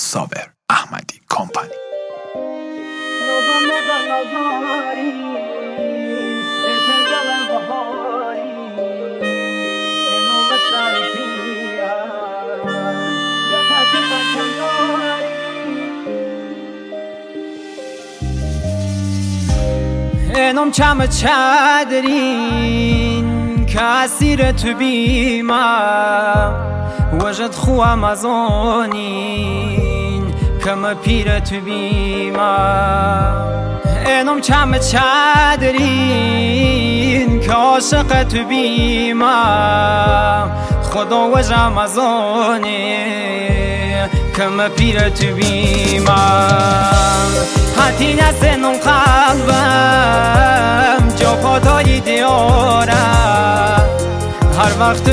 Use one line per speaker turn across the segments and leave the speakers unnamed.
صابر احمدی کمپانی.
انم چم چادرین که اسیر تو بیمم وجد خوام ازونین که مپیر تو بیمم. انم چم چادرین که عاشق تو بیمم خدا وجم ازونی که مپیر تو بیمم. حتی نسنم قلبم جا پاتایی دیاره هر وقت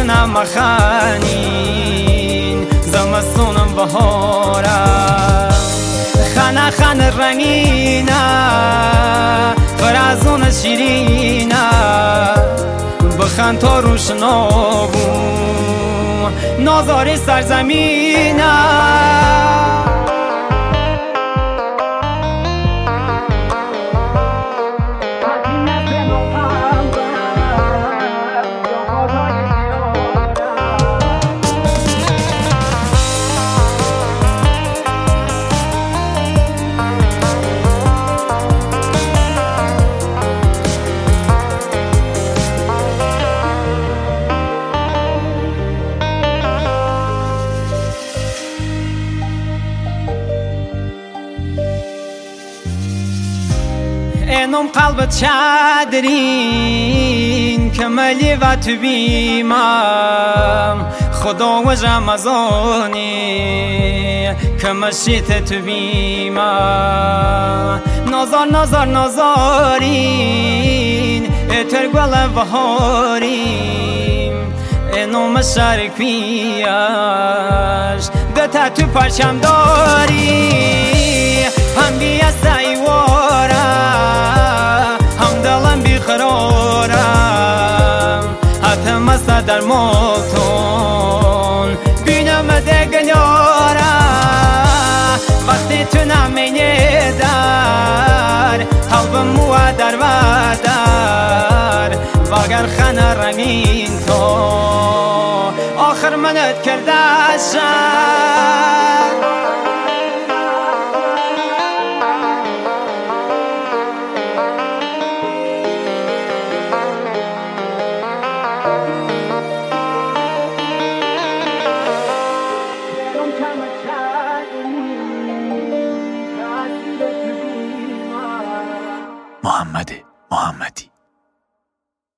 نمخانین زمستونم بهاره خانه خانه رنگینه فرازون شیرینه بخند تا روشنابون نازاری سرزمینه. انم قلبت چادرین که ملی و تو بیمم خدا وجم ازونی که مشیت تو بیمم. نازار نازار نازارین اتر گل بهاریم انم شرک پیش دتا تو پرچم داری هم بیا سایوارم قرارم حتم است در موتون بینم دگلیارم وقتی تو نمینه در قلبم مو در و در واگر خانه رنگین تو آخر منت کرده شد.
محمد محمدی.